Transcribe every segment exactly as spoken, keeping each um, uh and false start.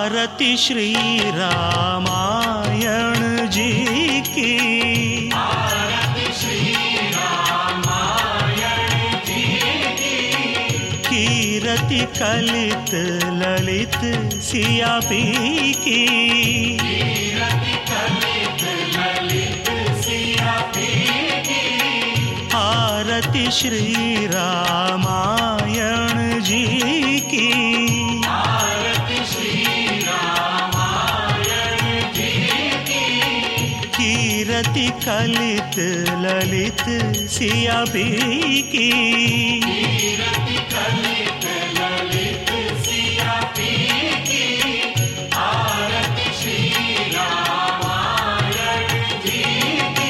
आरती श्री रामायण जी की, आरती श्री रामायण जी की। कीरति कलित ललित सिया पी की, कीरति कलित ललित सिया पी की। आरती श्री रामायण जी की, आरती श्री रामायण जी की। कीरति कलित ललित सिया पी की, कीरति कलित ललित सिया पी की। आरती श्री रामायण जी की।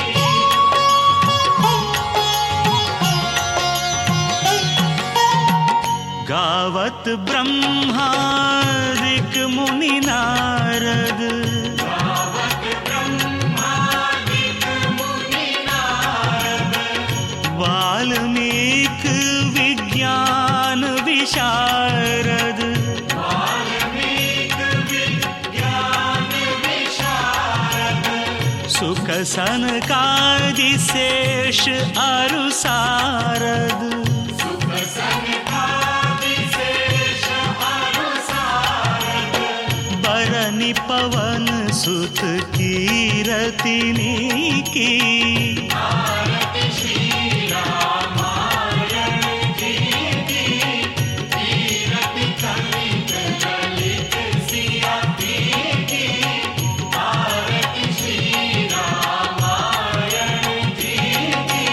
गावत ब्रह्मादिक मुनि नारद, गावत ब्रह्मादिक मुनि नारद। वाल्मीकि विज्ञान विशारद, वाल्मीकि विज्ञान विशारद। सुख सनकादि शेष अरु सारद, सुख सनकादि शेष अरु सारद। बरनि पवन सुत कीरतिनी की, आरती श्री रामायण जी की। कीरति कलित ललित सिया पी की। आरती श्री रामायण जी की।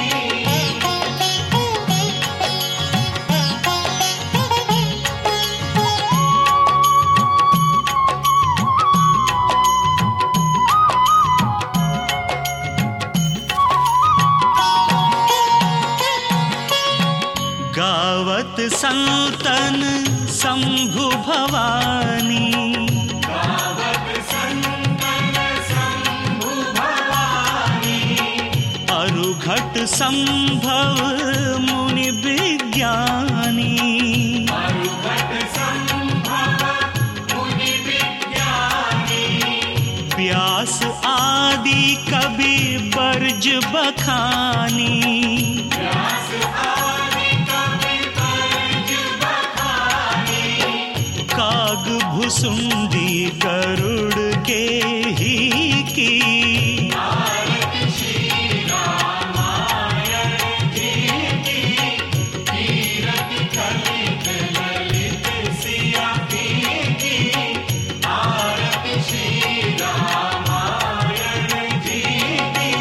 गावत संतन शंभु भवानी, गावत संतन शंभु भवानी। अरुघट संभव मुनि विज्ञानी, अरुघट संभव मुनि विज्ञानी। व्यास आदि कवि बर्ज बखानी, व्यास आदि कवि बर्ज बखानी। काग भुसुंडी गरुड़ के ही की, आरती श्री रामायण जी की। कीरति कलित ललित सिया पी की। आरती श्री रामायण जी की।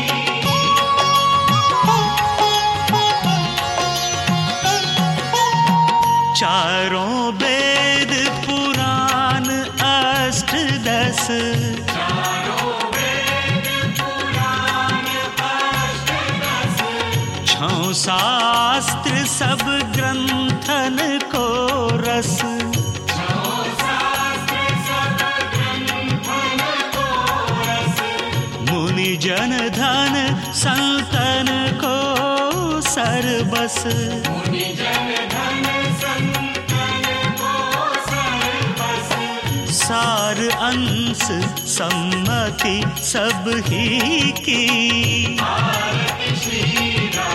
चारों वेद पुराण अष्ट दस, चारों वेद पुराण अष्ट दस। छौ शास्त्र सब ग्रंथन को रस, छौ शास्त्र सब ग्रंथन को रस। मुनि जन धन संतन को सरबस, मुनि जन धन संतन को सर्वस। सार अंश सम्मति सब ही की, आरती श्री